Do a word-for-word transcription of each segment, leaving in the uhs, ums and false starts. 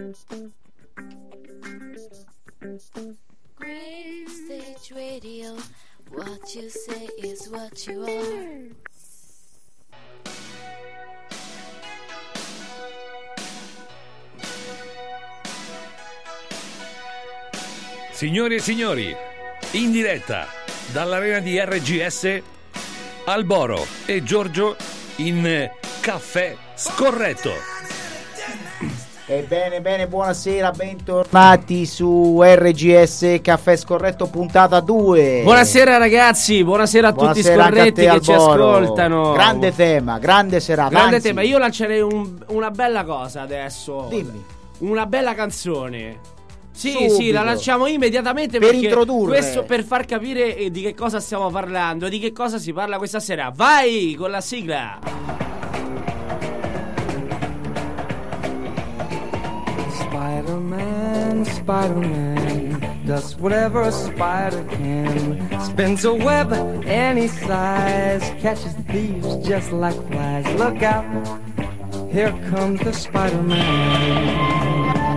Green Stage Radio, what you say is what you are. Signori e signori, in diretta dall'arena di R G S, Alboro e Giorgio in Caffè Scorretto. Ebbene, bene, buonasera, bentornati su R G S Caffè Scorretto puntata due. Buonasera ragazzi, buonasera a tutti i scorretti che ci ascoltano. Grande tema, grande serata. Grande Anzi, tema, io lancerei un, una bella cosa adesso. Dimmi. Una bella canzone. Sì, Subito. sì, la lanciamo immediatamente Per perché introdurre. questo per far capire eh, di che cosa stiamo parlando, di che cosa si parla questa sera. Vai con la sigla. Spider-Man, Spider-Man does whatever a spider can. Spins a web any size, catches thieves just like flies. Look out, here comes the Spider-Man.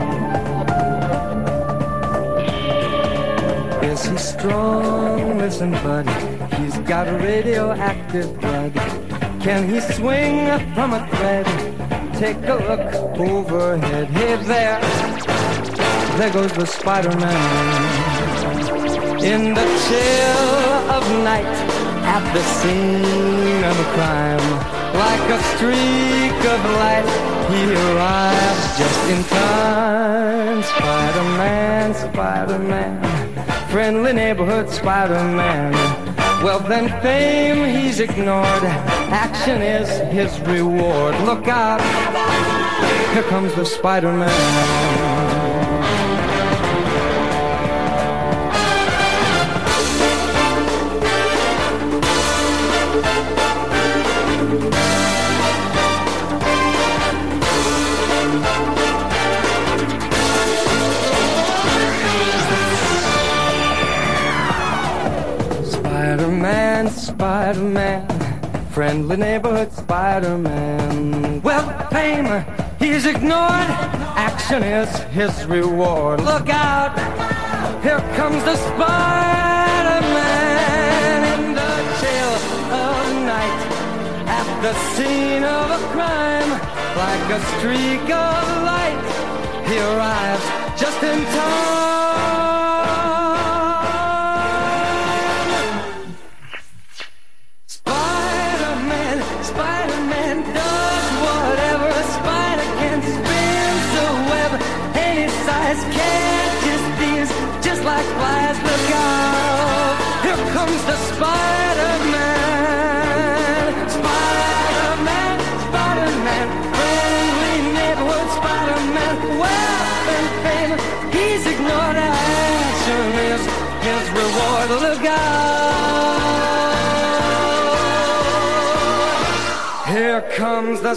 Is he strong? Listen, buddy, he's got radioactive blood. Can he swing from a thread? Take a look overhead. Hey there, there goes the Spider-Man. In the chill of night, at the scene of a crime, like a streak of light, he arrives just in time. Spider-Man, Spider-Man, friendly neighborhood Spider-Man. Well then fame he's ignored, action is his reward. Look out, here comes the Spider-Man. Spider-Man, Spider-Man, friendly neighborhood Spider-Man. Well, fame, he's ignored, action is his reward. Look out, here comes the Spider-Man. In the chill of night, at the scene of a crime, like a streak of light, he arrives just in time. Like flies, look out, here comes the Spider-Man. Spider-Man, Spider-Man, friendly neighborhood Spider-Man. Wealth and fame, he's ignored, action is his reward. Look out, here comes the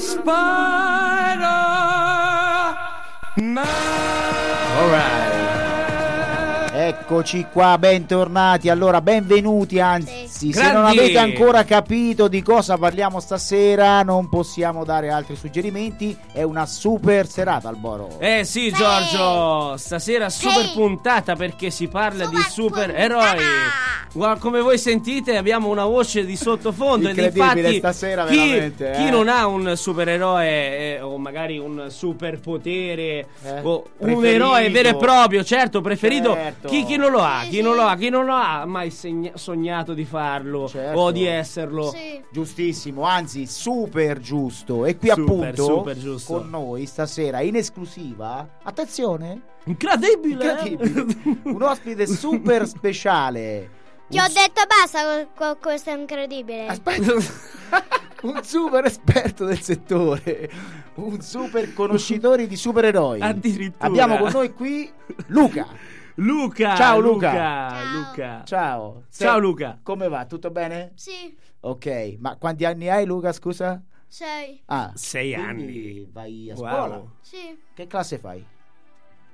Spider-Man. All right. Eccoci qua, bentornati. Allora, benvenuti, anzi, se Grandi. non avete ancora capito di cosa parliamo stasera, non possiamo dare altri suggerimenti. È una super serata, Alboro. Eh sì, Giorgio, stasera super puntata perché si parla di supereroi. Guarda, come voi sentite abbiamo una voce di sottofondo ed Incredibile infatti stasera, chi, veramente, eh. chi non ha un supereroe eh, o magari un superpotere Eh, o un preferito. eroe vero e proprio, certo, preferito, Certo. chi, chi non lo ha, chi non lo ha, chi non lo ha mai segna- sognato di farlo Certo. o di esserlo. Sì. Giustissimo, anzi super giusto. E qui Super, appunto super giusto. con noi stasera in esclusiva, attenzione, Incredibile! incredibile, un ospite super speciale. Ti ho detto basta con, con questo incredibile. Aspetta, un super esperto del settore, un super conoscitore di supereroi. Addirittura. Abbiamo con noi qui Luca. Luca! Ciao, Luca. Luca! Ciao. Luca. Ciao. Ciao, Sei- Luca. Come va? Tutto bene? Sì, Ok, ma quanti anni hai, Luca, scusa? sei. Ah, Sei quindi anni. vai a Wow. scuola. Sì, Che classe fai?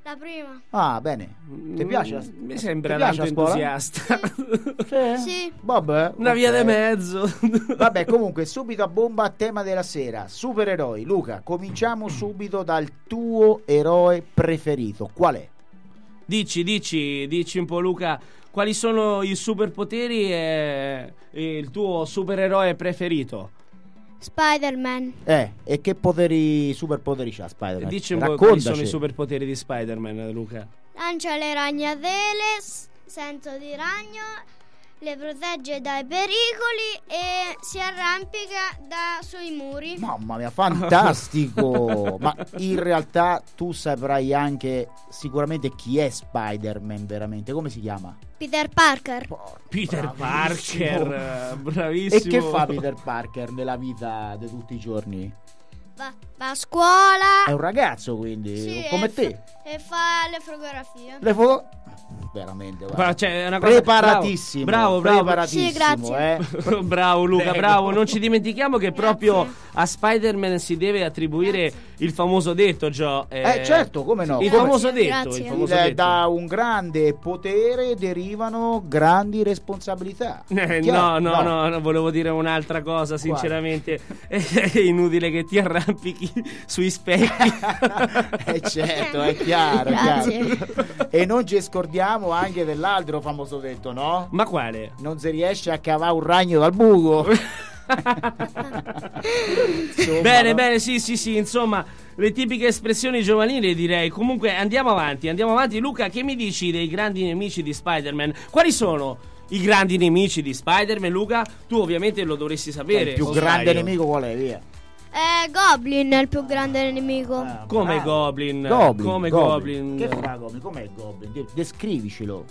La prima. Ah, bene. Ti piace? La... Mi sembra Ti piace tanto la scuola? entusiasta. Sì. Sì. Vabbè. Una ok. via di mezzo. Vabbè, comunque, subito a bomba, tema della sera. Supereroi. Luca, cominciamo subito dal tuo eroe preferito. Qual è? Dici, dici, dici un po', Luca, quali sono i superpoteri e, e il tuo supereroe preferito? Spider-Man. Eh, e che poteri, superpoteri c'ha Spider-Man? Dici un po' quali Raccontaci. sono i superpoteri di Spider-Man, Luca. Lancia le ragnatele, s- senso di ragno, le protegge dai pericoli e si arrampica da sui muri. Mamma mia, fantastico! Ma in realtà tu saprai anche sicuramente chi è Spider-Man veramente. Come si chiama? Peter Parker. Peter Bravissimo. Parker, bravissimo. E che fa Peter Parker nella vita di tutti i giorni? Va, va a scuola. È un ragazzo, quindi, Sì, come e te. fa- e fa le fotografie. Le foto... Veramente, guarda. Ma c'è una cosa- preparatissimo. Bravo, bravo, preparatissimo, Sì, grazie. eh. bravo Luca, Prego. bravo. Non ci dimentichiamo che proprio Grazie. a Spider-Man si deve attribuire il famoso detto, Gio. Eh, certo, come no? Il Come- famoso detto, Grazie. il famoso Il- detto. da un grande potere derivano grandi responsabilità. Eh, Chiaro? no, no, no, no, volevo dire un'altra cosa, sinceramente. È inutile che ti arrampichi sui specchi. Eh, certo, è chiaro, è Grazie. chiaro. E non ci scordiamo anche dell'altro famoso detto, no? Ma quale? Non si riesce a cavare un ragno dal buco. Insomma, Bene, no? bene, sì, sì, sì, insomma, le tipiche espressioni giovanili, direi. Comunque andiamo avanti, andiamo avanti. Luca, che mi dici dei grandi nemici di Spider-Man? Quali sono i grandi nemici di Spider-Man, Luca? Tu ovviamente lo dovresti sapere. Il più o grande sbaglio? nemico qual è? Via. Eh, Goblin è il più grande nemico. Ah, Come bravo. Goblin? Goblin, Come Goblin. Goblin? Che fa Goblin? Com'è Goblin? De- descrivicelo.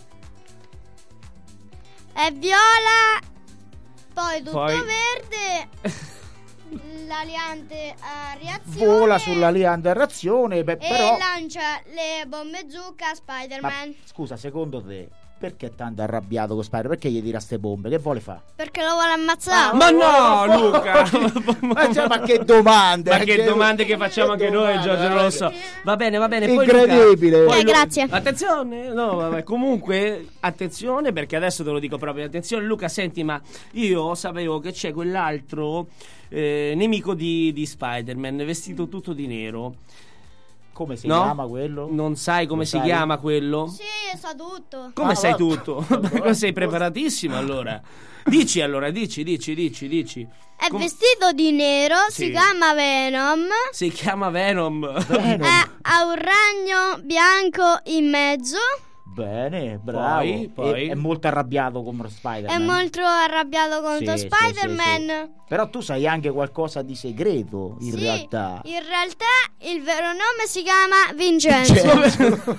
È viola, poi tutto Poi- verde, l'aliante a reazione. Vola sulla lianda a reazione, beh, e però... lancia le bombe zucca a Ma Spider-Man. scusa, secondo te, perché è tanto arrabbiato con Spider? Perché gli tira ste bombe? Che vuole fare? Perché lo vuole ammazzare. Ma no, Luca! Ma, cioè, ma che domande! Ma che domande che facciamo che anche noi, domande, Giorgio, non lo so. Va bene, va bene. Poi, Incredibile. Luca, poi Eh, Lu- grazie. Attenzione, no, vabbè. Comunque, attenzione, perché adesso te lo dico proprio. Attenzione, Luca, senti, ma io sapevo che c'è quell'altro eh, nemico di, di Spider-Man, vestito tutto di nero. Come si No? chiama quello? Non sai come Lo si sai? chiama quello? Sì, sa tutto. Come Ah, sai va- tutto? va- Sei preparatissimo allora. Dici allora, dici, dici, dici, dici. È Com- vestito di nero, Sì. si chiama Venom. Si chiama Venom. Venom. È, ha un ragno bianco in mezzo. Bene, bravo. Poi, poi. E- è molto arrabbiato come Spider-Man. È molto arrabbiato contro Sì, sì, Spider-Man. sì, sì. Però tu sai anche qualcosa di segreto, in Sì, realtà. in realtà il vero nome si chiama Vincenzo.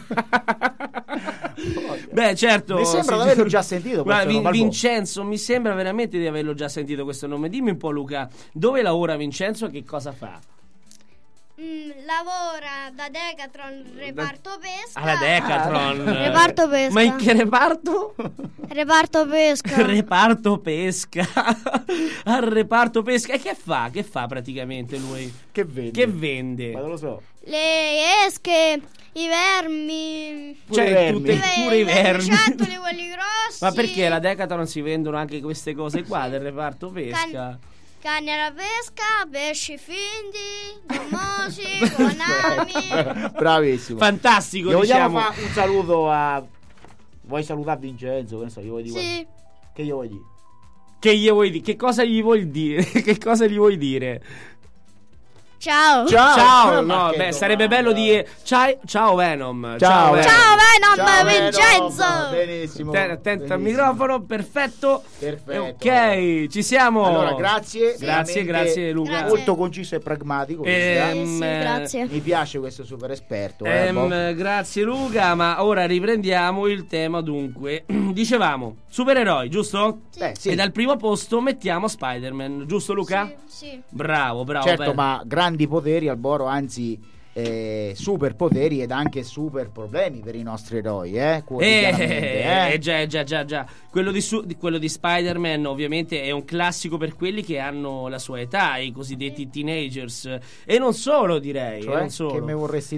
Beh, certo. Mi sembra sì, di averlo già sentito Guarda, questo Vin- nome al volo. Vincenzo, mi sembra veramente di averlo già sentito questo nome. Dimmi un po', Luca, dove lavora Vincenzo e che cosa fa? Mm, lavora da Decathlon reparto pesca. Alla Decathlon. Ah, reparto pesca. Ma in che reparto? Reparto pesca. Reparto pesca. Al reparto pesca. E che fa? Che fa praticamente lui? Che vedi? Che vende? Ma non lo so. Le esche, i vermi. Pure i Cioè, vermi. tutte, i pure i vermi. lucertoli, quelli grossi. Ma perché la Decathlon si vendono anche queste cose qua del reparto pesca? Can- Canne alla pesca, pesci findi, gommosi, conami. Bravissimo. Fantastico, Gli vogliamo diciamo. fare un saluto a... Vuoi salutare Vincenzo? Che ne so, io vuoi dire? Sì. Che io vuoi dire? Che gli vuoi dire? Che cosa gli vuoi dire? Che cosa gli vuoi dire? Ciao. Ciao. Ciao, Ma no, che beh, domanda. sarebbe bello dire ciao, ciao Venom. Ciao, Venom. Ciao Venom, Ciao, Vincenzo. Venom. Benissimo. Te- Attento al benissimo. microfono, perfetto. Perfetto. Ok, ci siamo. Allora, grazie. Grazie, veramente grazie Luca. Grazie. Molto conciso e pragmatico. Ehm, Sì, sì, grazie. Mi piace questo super esperto. eh, Ehm, Bob. grazie Luca, ma ora riprendiamo il tema dunque. Dicevamo, supereroi, giusto? Beh, sì. E dal primo posto mettiamo Spider-Man, giusto Luca? Sì, sì. Bravo, bravo. Certo, bene. ma grandi poteri al Boro, anzi eh, super poteri ed anche super problemi per i nostri eroi, eh, quotidianamente, Eh, eh. già, già, già, già. Quello di, su- di- quello di Spider-Man ovviamente è un classico per quelli che hanno la sua età, i cosiddetti teenagers. E non solo, direi. e Cioè, non solo. che me vorresti dire?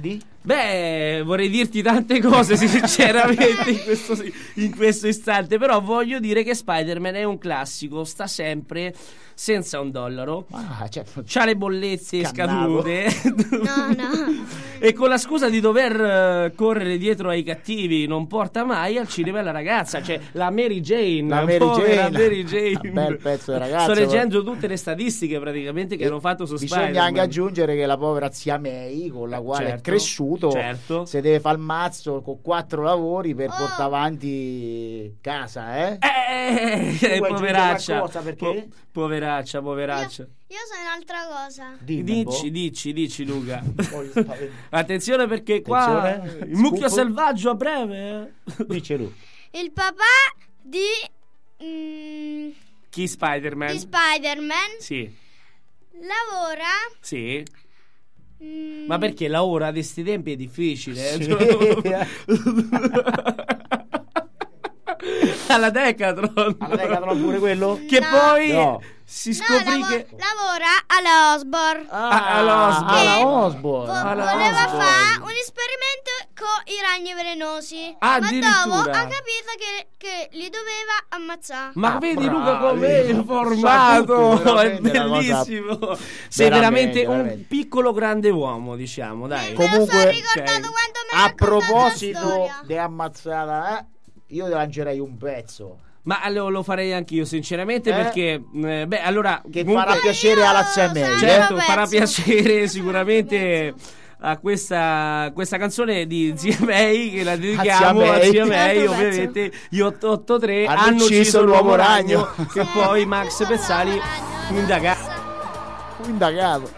Beh, vorrei dirti tante cose sinceramente in questo, in questo istante, però voglio dire che Spider-Man è un classico, sta sempre senza un dollaro, Ah, cioè, c'ha le bollette Cannavo. scadute No, no. e con la scusa di dover eh, correre dietro ai cattivi non porta mai al cinema la ragazza, cioè la Mary Jane, La Mary povera Jane. Mary Jane. Un bel pezzo di ragazza. Sto leggendo tutte le statistiche praticamente che E hanno fatto su bisogna Spider-Man. anche aggiungere che la povera zia May, con la quale Certo, è cresciuto, certo. se deve fare il mazzo con quattro lavori per Oh. portare avanti casa, eh? Eh, vuoi aggiungere poveraccia, qualcosa, perché? Po- poveraccia, poveraccia. Io, io so un'altra cosa. Dimmi un po'. Dici, dici, dici Luca. Poi spavento. Attenzione perché qua Attenzione. il mucchio Scoop. selvaggio a breve. eh. Dice lui. Il papà di, mm, Chi Spider-Man? di Spider-Man Sì, lavora. sì. mm, Ma perché lavora di sti tempi è difficile. eh? Alla Decathlon. Alla Decathlon pure quello? Che No. poi No. si no, scoprì lavo- che lavora alla Osborne. Ah, alla Osborne. alla Che Osborne. vo- alla voleva Osborne. fare un esperimento con i ragni velenosi. Ah, ma addirittura. dopo ha capito che, che li doveva ammazzare. Ma Ah, vedi bravi. Luca com'è Sa informato, tutto, è veramente una cosa- bellissimo. Sei veramente, Veramente, un veramente. piccolo grande uomo, diciamo, dai. Me lo Comunque, sono ricordato ok. quando mi ha A raccontato la proposito storia. di ammazzata, eh, io ti lancerei un pezzo Ma lo, lo farei anch'io sinceramente Eh? perché eh, beh allora che comunque- farà piacere alla zia Io May. sono- eh? certo pezzo. farà piacere sicuramente Pezzo. a questa, questa canzone di Zia May che la A dedichiamo Zia a May. Zia May, Altro ovviamente gli otto otto tre Hanno hanno ucciso l'uomo ragno, ragno. che poi Max Pezzali fu indagato. Fu indagato.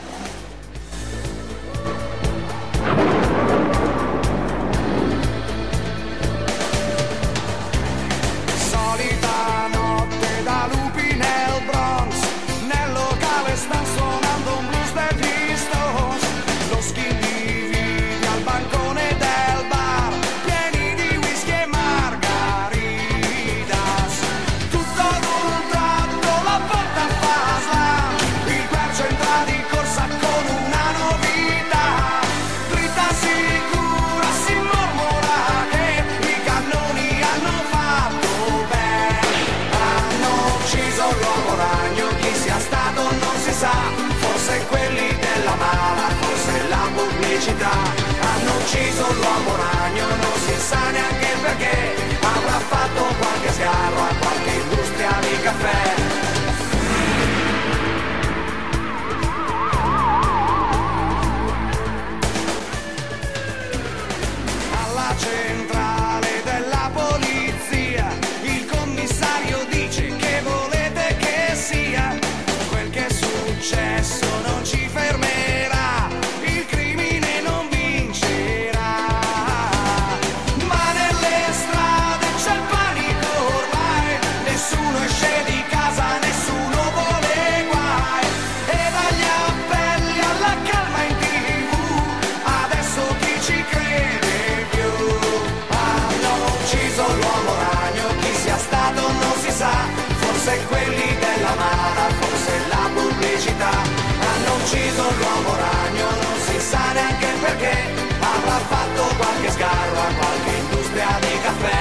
Solita notte da lupi nel Bronx, nel locale sta suonando un blues degli Stones. Lo skinny vive al bancone del bar, pieni di whisky e margaritas. Tutto ad un tratto la porta fa slam, il quercio entra di corsa con una novità. Dritta sicura si mormora che i cannoni hanno fatto bene. Hanno ucciso l'uomo ragno, chi sia stato non si sa, forse quelli della mala, forse la pubblicità. Hanno ucciso l'uomo ragno, non si sa neanche perché, avrà fatto qualche sgarro a qualche industria di caffè. Alla centrale della polizia il commissario dice che volete che sia. Quel che è successo non ci fermerà, il crimine non vincerà. Ma nelle strade c'è il panico ormai, nessuno esce di casa, nessuno vuole guai. E dagli appelli alla calma in tv, adesso chi ci crede più? Hanno ucciso l'uomo ragno, chi sia stato non si sa, forse quelli della mala, forse la pubblicità. Hanno ucciso l'uomo ragno, non si sa neanche perché, avrà fatto qualche sgarro a qualche industria di caffè.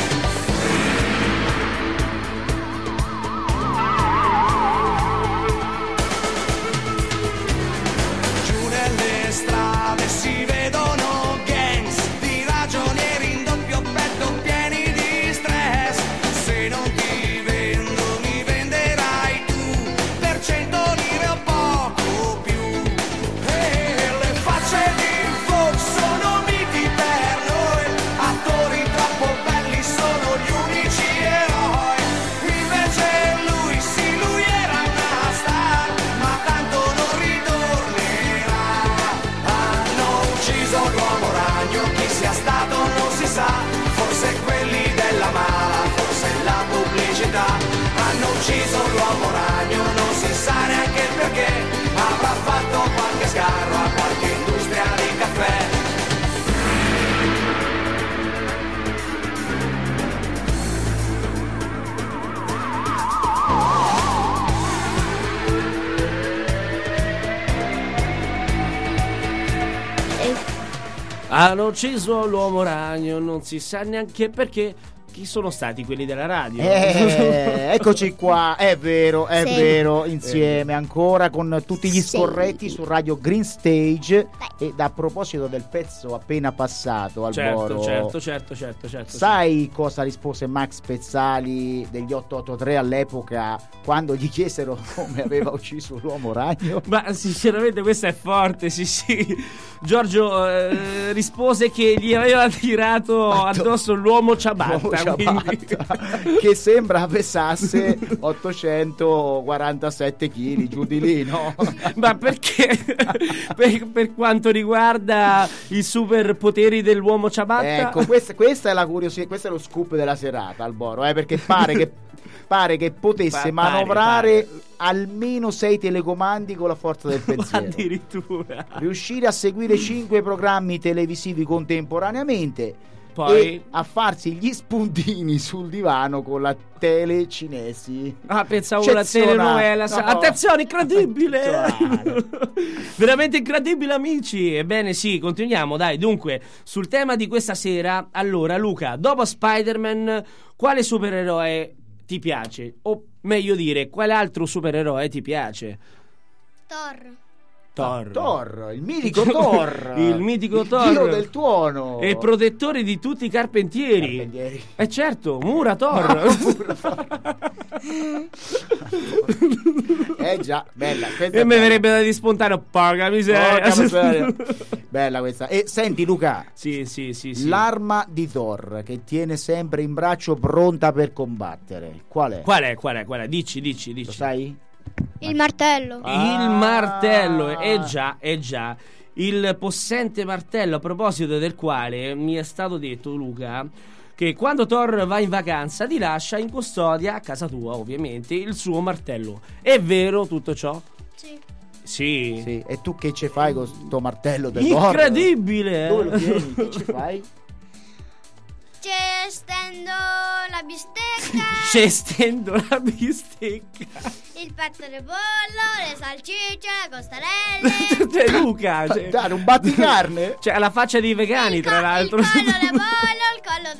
Giù nelle strade si vedono gangs di ragionieri in doppio petto pieni di stress. Se non ti vendo mi venderai tu per cento lire o poco più. Hanno ucciso l'uomo ragno, non si sa neanche perché. Chi sono stati quelli della radio? Eh, eccoci qua, è vero, è Sì. vero, insieme ancora con tutti gli Sì. scorretti su Radio Green Stage. Ed a proposito del pezzo appena passato al Certo, Boro, certo, certo, certo, certo. sai cosa rispose Max Pezzali degli otto otto tre all'epoca quando gli chiesero come aveva ucciso l'uomo ragno? Ma sinceramente questa è forte, sì sì. Giorgio eh, rispose che gli aveva tirato addosso l'uomo ciabatta, L'uomo quindi- ciabatta, che sembra pesasse ottocentoquarantasette chili, giù di lì, no? Ma perché per, per quanto riguarda i superpoteri dell'uomo ciabatta? Ecco, questa, questa è la curiosità, questo è lo scoop della serata al Boro, eh, perché pare che pare che potesse Pa- pare, manovrare pare. almeno sei telecomandi con la forza del pensiero. Addirittura. Riuscire a seguire cinque programmi televisivi contemporaneamente. Poi E a farsi gli spuntini sul divano con la tele cinesi. Ah, pensavo la Eccezionale. telenovela. No. Attenzione, incredibile! Eccezionale. Veramente incredibile, amici. Ebbene, sì, continuiamo. Dai, dunque, sul tema di questa sera, allora, Luca, dopo Spider-Man, quale supereroe ti piace? O meglio dire, quale altro supereroe ti piace? Thor. Thor. Thor, il mitico Thor. Il mitico il Thor. dio del tuono. E il protettore di tutti i carpentieri. Carpentieri. Eh certo, Mura Thor. Eh già, bella. Questa E è mi bella. verrebbe da dispuntare. Porca miseria. Porca miseria. Bella questa. E senti Luca, Sì, sì, sì, sì. l'arma di Thor che tiene sempre in braccio pronta per combattere. Qual è? Qual è, qual è, qual è? Dici, dici, dici. Lo sai? Il martello. Ah. Il martello, eh già, eh già. Il possente martello, a proposito del quale mi è stato detto, Luca, che quando Thor va in vacanza ti lascia in custodia, a casa tua ovviamente, il suo martello. È vero tutto ciò? Sì. Sì. Sì. E tu che ci fai con sto martello del Thor? Incredibile! Dove lo tieni? Che ci fai? Ci stendo la bistecca, Ci stendo la bistecca. il petto di pollo, le salsicce, le costarelle, Cioè, Luca, cioè, Dai, un batticarne? cioè, alla faccia dei vegani, il, tra co- l'altro. il collo di pollo, il collo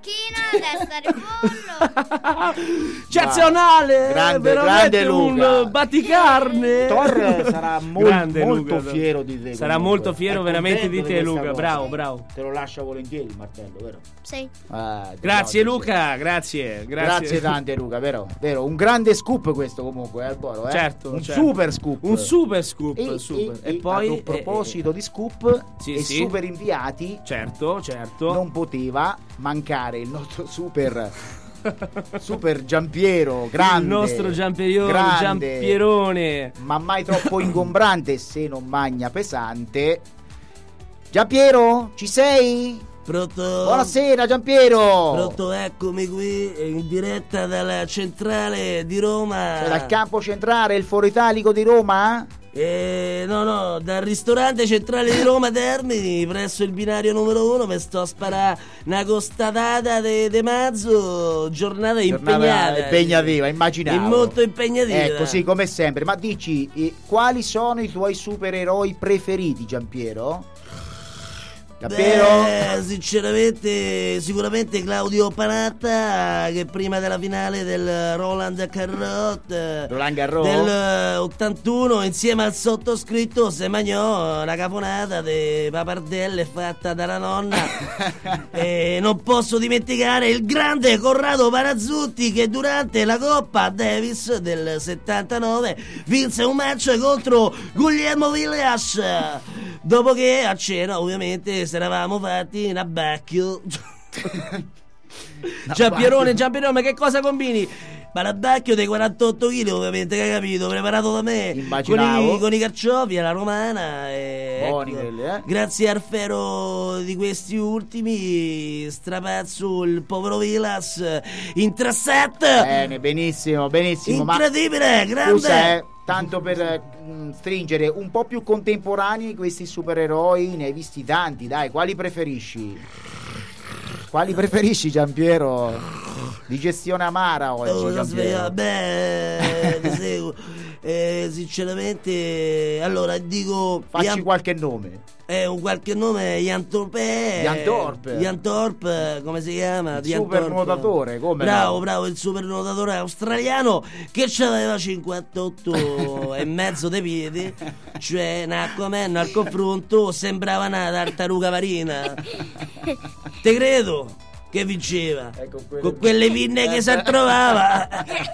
di tacchina, la testa di pollo. Eccezionale! Grande, veramente grande Luca. un batticarne. Thor sarà mol- Grande molto Luca. fiero di te. Sarà comunque. molto fiero È veramente di contento te, questa Luca. cosa. Bravo, bravo. Te lo lascia volentieri il martello, vero? Sì. Ah, te Grazie lo- Luca, grazie, grazie. Grazie tante Luca, vero? Vero, un grande scoop questo comunque, eh, al Boro, eh? Certo, un certo. super scoop. Un super scoop, E, super. e- E, e poi a proposito di scoop Sì, e sì. super inviati, certo, certo. non poteva mancare il nostro super super Giampiero, grande. Il nostro Giampierone, grande, Giampierone. ma mai troppo ingombrante se non magna pesante. Giampiero, ci sei? Pronto? Buonasera Giampiero. Pronto, eccomi qui in diretta dalla centrale di Roma. Sei dal campo centrale, il Foro Italico di Roma? Eh, no, no, dal ristorante centrale di Roma Termini, presso il binario numero uno, mi sto a sparare una costatata di de mazzo, giornata, Giornata impegnata. impegnativa, immaginavo. È molto impegnativa. Ecco, così come sempre. Ma dici, eh, quali sono i tuoi supereroi preferiti, Giampiero? Giampiero? Beh, sinceramente, sicuramente Claudio Panatta, che prima della finale del Roland Garros Roland Garros? del ottantuno, insieme al sottoscritto, se mangiò una caponata di papardelle fatta dalla nonna. E non posso dimenticare il grande Corrado Parazzutti, che durante la Coppa Davis del settantanove vinse un match contro Guglielmo Villas, dopo che a cena ovviamente se eravamo fatti in abbacchio. Giampierone, Giampierone, ma che cosa combini? Ma l'abbacchio dei quarantotto chili, ovviamente, che hai capito, preparato da me con Immaginavo. i, con i carciofi alla romana. E Buoni ecco, quelli, eh? grazie al ferro di questi ultimi, strapazzo il povero Vilas in tre set. Bene, benissimo, benissimo. Incredibile, Ma grande. scusa, eh, tanto per eh, mh, stringere un po' più contemporanei questi supereroi, ne hai visti tanti, dai, quali preferisci? Quali preferisci, Giampiero? Digestione amara oggi, Oh, la sveglia, Giampiero. beh, ti seguo. Eh, sinceramente, allora dico. Facci Jan, qualche nome. Eh, un qualche nome, Jan Thorpe. Jan Thorpe. Jan Thorpe, come si chiama? Il super nuotatore, come Bravo, no? bravo, il super nuotatore australiano che aveva cinquantotto e mezzo dei piedi, cioè un Aquaman al confronto sembrava una tartaruga marina. Te credo che vinceva, ecco, quelle... con quelle pinne che si trovava.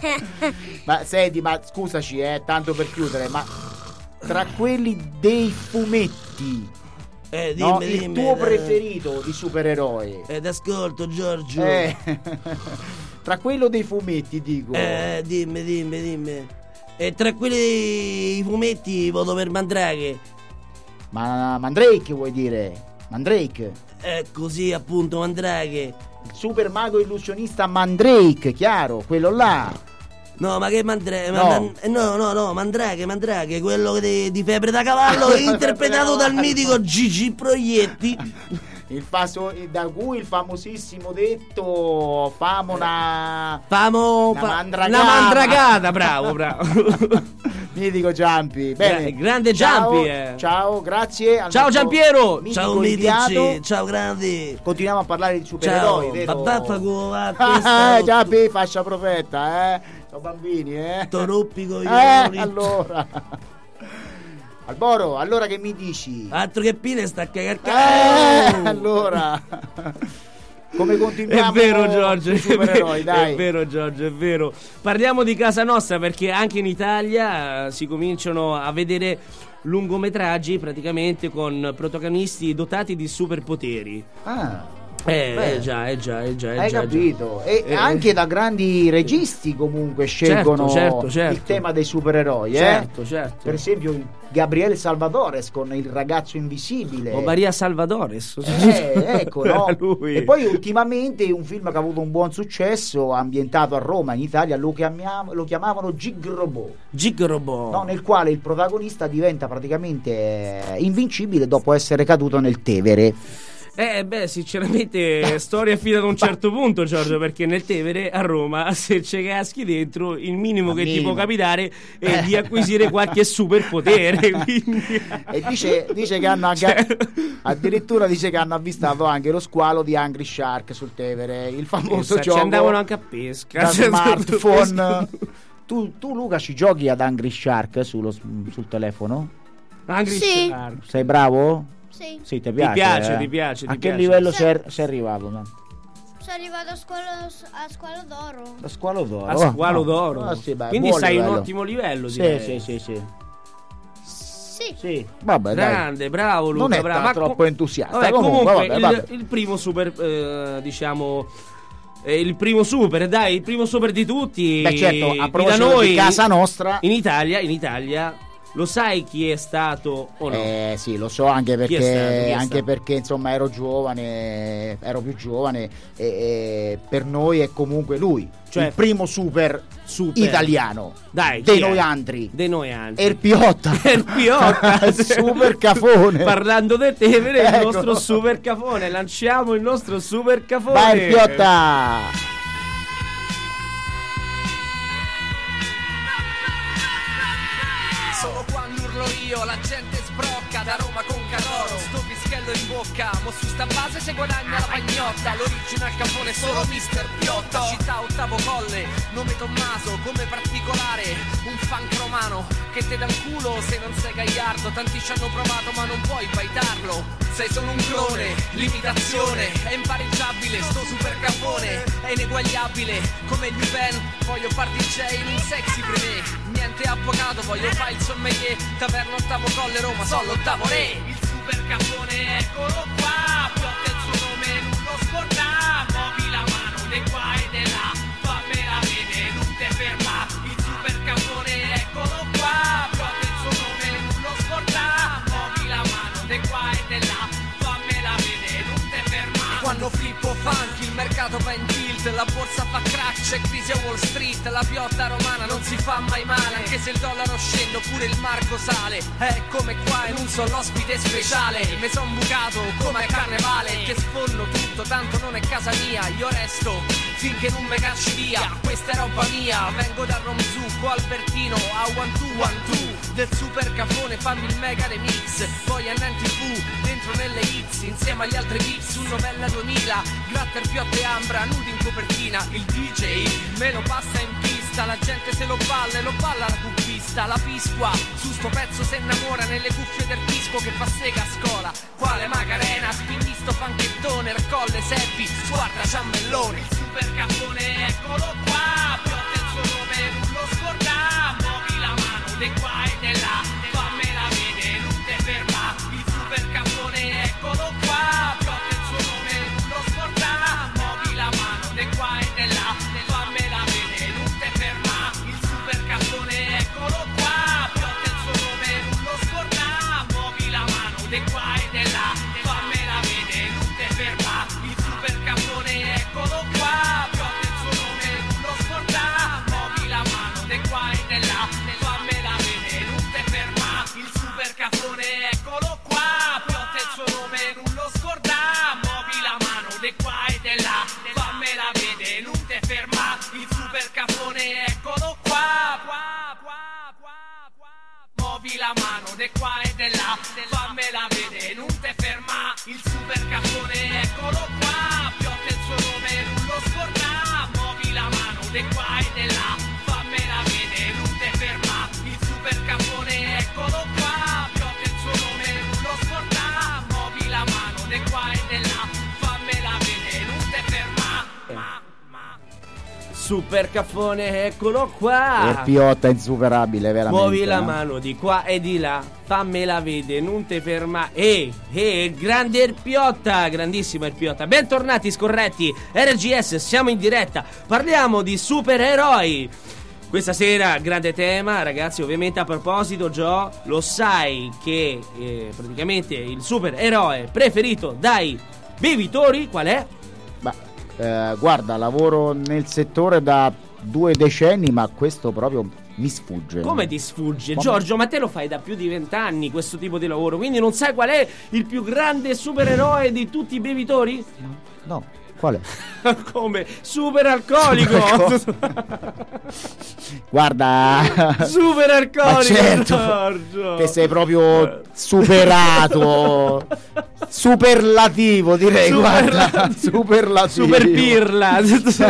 Ma senti, ma scusaci, eh, tanto per chiudere, ma tra quelli dei fumetti, eh, dimmi, no, dimmi, il tuo eh, preferito di supereroi? Ed ascolto, Giorgio. Eh, tra quello dei fumetti, dico. Eh, dimmi, dimmi, dimmi. E tra quelli dei fumetti voto per Mandrake. Ma Mandrake vuoi dire? Mandrake. Eh, così appunto, Mandrake. Il super mago illusionista Mandrake, chiaro, quello là. No, ma che Mandrake? No. Man, no, no, no, Mandrake, Mandrake, quello di, di Febbre da Cavallo, interpretato dal mitico Gigi Proietti. Il faso, da cui il famosissimo detto famo una Famo una fa, mandragata. una mandragata, bravo, bravo. Mitico Giampi. Bene. Gra- grande Ciao, Giampi, eh. ciao, grazie al Ciao nostro Giampiero, mitico ciao inviato. mitici, ciao grandi. Continuiamo a parlare di supereroi, Ciao, vero? babbafago, va, Ah, Giampi, fascia profeta, eh. Sono bambini, eh. Toruppico io. Eh, allora. Alboro, allora che mi dici? Altro che pile sta a cagare. Eh, allora. Come continuiamo? È vero Giorgio, sui supereroi, è, dai. è vero Giorgio, è vero. Parliamo di casa nostra perché anche in Italia eh, si cominciano a vedere lungometraggi praticamente con protagonisti dotati di superpoteri. Ah. Eh, Beh. eh già, eh già, eh già, eh Hai già, capito? già. E Eh, anche da grandi registi comunque scelgono certo, certo. il tema dei supereroi, Certo, eh? certo. Per esempio Gabriele Salvadores con Il ragazzo invisibile. O Maria Salvadores. Eh, ecco, no? Lui. E poi ultimamente un film che ha avuto un buon successo, ambientato a Roma, in Italia, lo, chiamiamo, lo chiamavano Gig Robot. Gig Robot. No, nel quale il protagonista diventa praticamente eh, invincibile dopo essere caduto nel Tevere. Eh beh, sinceramente storia fino ad un certo punto, Giorgio, perché nel Tevere a Roma se ci caschi dentro il minimo che minimo. ti può capitare è di acquisire qualche superpotere. Quindi... E dice, dice che hanno anche, Cioè- addirittura dice che hanno avvistato anche lo squalo di Angry Shark sul Tevere, il famoso Pensa, gioco ci andavano anche a pesca. da Cioè, smartphone. Tu, tu Luca ci giochi ad Angry Shark sullo, sul telefono? Angry Sì. Shark. Sei bravo? Sì, Sì, ti piace? piace, eh? ti piace, ti A che piace. livello Sì. sei, sei arrivato? Man? sono arrivato a scuola, a scuola d'oro. Da squalo d'oro. A squalo Oh, d'oro. ah, sì, beh, Quindi buon sei livello. un ottimo livello, Sì, direi. sì, sì, sì. Sì. Sì, vabbè, dai. Grande, bravo Luca, Non è bravo. ta- troppo com- entusiasta. Vabbè, Comunque, comunque, vabbè, il, vabbè. il primo super, eh, diciamo, eh, il primo super, dai, il primo super di tutti. Beh, certo, a da proposito noi, di casa nostra. In Italia, in Italia, lo sai chi è stato o no? Eh sì, lo so, anche Chi è perché, stato? Chi è anche stato? perché insomma ero giovane, ero più giovane e, e per noi è comunque lui, Cioè, il primo super, super. italiano Dai, dei chi è? noi andri. Dei noi andri. Erpiotta. Erpiotta. Super cafone. Parlando del Tevere, il Ecco. nostro super cafone. Lanciamo il nostro super cafone. Vai Erpiotta. Solo quando urlo io la gente sbrocca da Roma con Cadoro, sto pischello in bocca, mo su sta base se guadagna la pagnotta, l'original capone solo mister Piotto, città ottavo colle, nome Tommaso, come particolare, un funk romano che te dà il culo se non sei gagliardo, tanti ci hanno provato ma non puoi baitarlo, sei solo un clone, l'imitazione è impareggiabile, sto super capone è ineguagliabile, come New Ben, voglio far D J in un sexy pre niente avvocato, voglio fare il sommelier, taverna ottavo colle Roma, sono l'ottavo re, il super capone eccolo qua, Piotta il suo nome non lo scorda, muovi la mano di qua e di là, fammela vedere, non te ferma, il super capone eccolo qua, Piotta il suo nome non lo scorda, muovi la mano di qua e di là, fammela vedere, non te ferma. Quando flippo funk il mercato va in tilt, la borsa fa crack, c'è crisi a Wall Street, la piotta romana non si fa mai male, anche se il dollaro scende oppure il marco sale, è come qua e non so l'ospite speciale, mi son bucato come a carnevale, che sfonno tutto, tanto non è casa mia, io resto finché non me cacci via. Questa è roba mia, vengo da Romzucco, Albertino, a One Two One Two del super cafone, fammi il mega remix. Poi a N T V, dentro nelle hits, insieme agli altri beat su Novella duemila. Gratter, Piotte, Ambra, nudi in copertina. Il D J me lo passa in pista, la gente se lo balla e lo balla la cubista. La Pisqua, su sto pezzo se innamora, nelle cuffie del disco che fa sega a scuola. Quale Macarena, spingi sto panchettone, raccolle Seppi, guarda Ciambellone. Il super caffone, eccolo qua, Piotte il suo nome, non lo scorda. Muovi la mano di qua e di là, fammela vedere, non te ferma. Il super caffone, eccolo qua, Piotte il suo nome, non lo scorda. Muovi la mano di qua e di là, fammela vedere, non te ferma. Il super caffone, eccolo qua, Piotte il suo nome, non lo scorda. Muovi la mano di qua e di là, fammela vedere, non te ferma. Il super caffone, eccolo qua, Piotte il suo nome, non lo scorda. Muovi la mano di qua e di là, fammela vedere, non te ferma. Il super caffone, eccolo qua, Piotte il suo nome, non lo scorda. Muovi la mano di qua e di là, fammela vedere, non te ferma. Il super caffone, eccolo qua. Muovi la mano di qua e di là, fammela vedere, non te ferma. Il super caffone, eccolo qua, Piotte il suo nome, non lo scorda. Muovi la mano di qua e di là, fammela vedere, non te ferma. Il super caffone, eccolo qua, Piotte il suo nome, non lo scorda. Muovi la mano di qua e di là, fammela vedere, non te ferma. Ma, ma. Super caffone, eccolo qua. Il Piotta è insuperabile, veramente. Muovi la no? mano di qua e di là, fammela vede, non te ferma. E, e, grande il Piotta, grandissimo il Piotta. Bentornati scorretti, R G S, siamo in diretta. Parliamo di supereroi. Questa sera, grande tema, ragazzi, ovviamente a proposito, Gio, lo sai che eh, praticamente il supereroe preferito dai bevitori, qual è? Beh, eh, guarda, lavoro nel settore da due decenni, ma questo proprio mi sfugge. Come ti sfugge? Come? Giorgio, ma te lo fai da più di vent'anni questo tipo di lavoro, quindi non sai qual è il più grande supereroe di tutti i bevitori? No, qual è? Come? Super alcolico! Guarda, Super alcolico! ma certo, Giorgio! che sei proprio superato, superlativo direi, Superla- guarda, superlativo. Super pirla!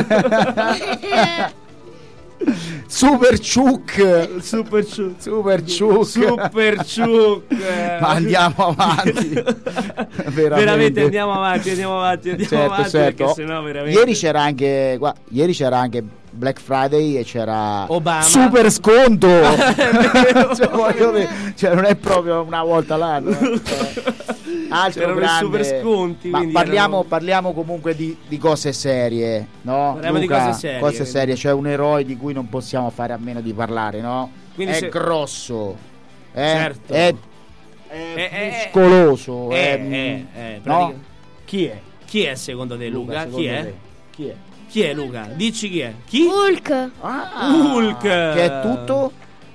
Super ciuc, Super ciuc, super ciuc, super ciuc. Ma andiamo avanti. veramente. veramente andiamo avanti, andiamo avanti, andiamo certo, avanti certo. perché sennò veramente. Ieri c'era anche, guarda, ieri c'era anche Black Friday e c'era Obama. super sconto. vero. cioè, voglio dire, cioè, non è proprio una volta l'anno. Eh. Altro C'erano i grande. super sconti, Ma quindi parliamo, erano- parliamo comunque di, di cose serie, no? Parliamo di Luca, cose serie, cose quindi. serie, c'è un eroe di cui non possiamo fare a meno di parlare, no? Quindi è se- grosso, è, Certo. è, Eh, è eh, muscoloso, eh, è, eh, eh, no? pratica- Chi è? Chi è secondo te, Luca? secondo Chi è? te? Chi è? Chi è Luca? Dici chi è? Chi? Hulk Ah, Hulk. che è tutto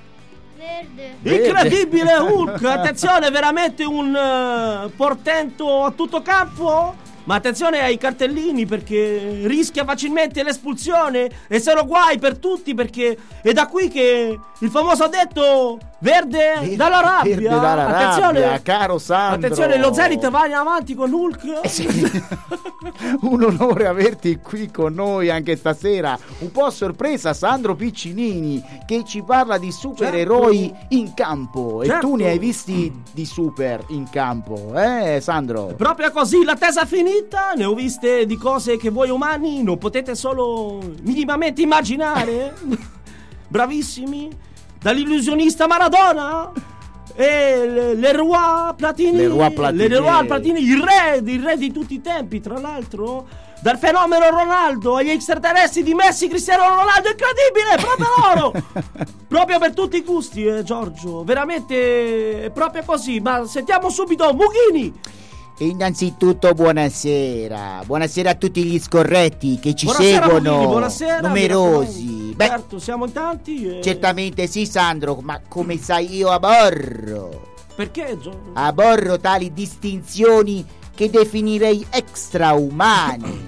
verde. verde. Incredibile Hulk, attenzione, veramente un eh, portento a tutto campo. Ma attenzione ai cartellini perché rischia facilmente l'espulsione e sono guai per tutti perché è da qui che il famoso detto verde, Verde- dalla rabbia. verde dalla attenzione, rabbia, caro Sandro. attenzione, lo Zenit va in avanti con Hulk. Eh sì. Un onore averti qui con noi anche stasera. Un po' a sorpresa Sandro Piccinini che ci parla di supereroi Certo. in campo. E Certo. tu ne hai visti di super in campo, eh Sandro? Proprio così, l'attesa è finita. Ne ho viste di cose che voi umani non potete solo minimamente immaginare. Bravissimi. Dall'illusionista Maradona e le- Leroy Platini. Leroy Platini. Leroy Platini, il re, il re di tutti i tempi, tra l'altro. Dal fenomeno Ronaldo agli extraterrestri di Messi, Cristiano Ronaldo, incredibile, proprio loro. Proprio per tutti i gusti, eh, Giorgio. Veramente è proprio così. Ma sentiamo subito Mughini. Innanzitutto buonasera. Buonasera a tutti gli scorretti che ci Buonasera, seguono. Mughini, buonasera. Numerosi. Beh, Certo, siamo in tanti. E... certamente sì Sandro, ma come sai io aborro. Perché, Giorgio? Aborro tali distinzioni che definirei extraumani.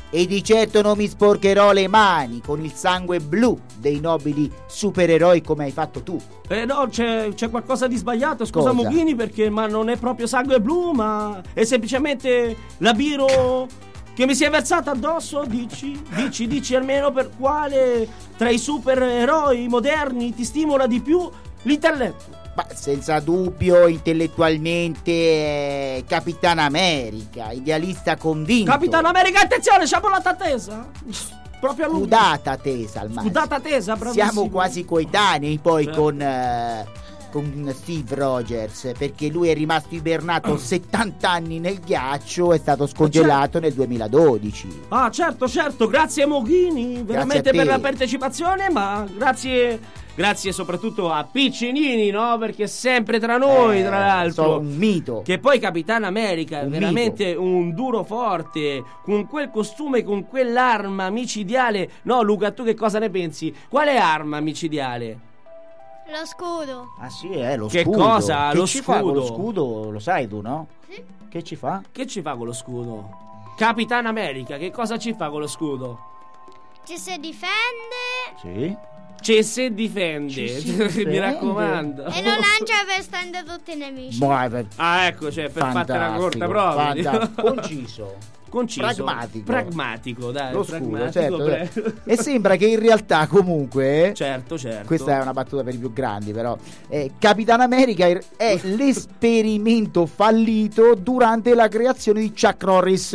E di certo non mi sporcherò le mani con il sangue blu dei nobili supereroi come hai fatto tu. Eh no, c'è, c'è qualcosa di sbagliato, scusa Cosa? Mughini, perché ma non è proprio sangue blu, ma è semplicemente la biro che mi si è versata addosso. Dici, dici, dici almeno per quale tra i supereroi moderni ti stimola di più l'intelletto? Ma senza dubbio, intellettualmente, eh, Capitan America, idealista convinto. Capitan America, attenzione, sciabolata tesa. Proprio a lui. Scudata tesa al massimo. Scudata tesa, bravissimo. Siamo quasi coetanei poi Certo. con, eh, con Steve Rogers, perché lui è rimasto ibernato settanta anni nel ghiaccio, è stato scongelato nel duemiladodici. Ah, certo, certo, grazie Mughini, veramente a te. per la partecipazione, ma grazie grazie soprattutto a Piccinini, no? Perché è sempre tra noi, Eh, tra l'altro. so, un mito. Che poi Capitan America è Un veramente un duro forte, con quel costume, con quell'arma micidiale. No, Luca, tu che cosa ne pensi? Quale arma micidiale? Lo scudo. Ah sì, eh, lo Che scudo. cosa? Che Lo ci fa con lo scudo? scudo? Lo sai tu, no? Sì. Che ci fa? Che ci fa con lo scudo? Capitan America, che cosa ci fa con lo scudo? Ci si difende Sì. Ci si difende, Ci si mi difende. raccomando. e lo lancia per stendere tutti i nemici. Boh, per- Ah, ecco, cioè, per fartela corta fantastico, proprio. fantastico. Conciso. Conciso. Pragmatico. Pragmatico, dai. Lo scudo, pragmatico, certo, pre- certo. E sembra che in realtà comunque certo, certo. questa è una battuta per i più grandi, però eh, Capitan America è l'esperimento fallito durante la creazione di Chuck Norris.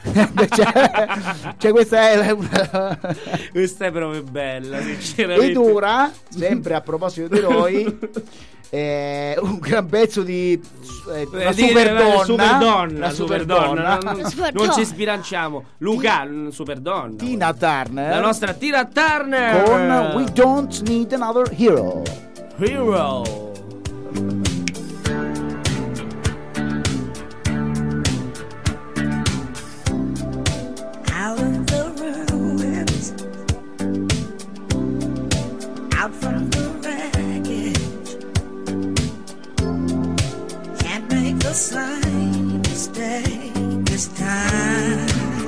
cioè, cioè questa è una... Questa è proprio bella, sinceramente. ed ora, sempre a proposito di eroi, eh, un gran pezzo di eh, una Eh, dire, super eh, donna, super donna, una super super donna, donna. non, Super non donna. ci sbilanciamo. Luca, un super donna. Tina Turner, La nostra Tina Turner con We Don't Need Another Hero. Hero. Out of the ruins, out from the wreckage, can't make the same mistake this time.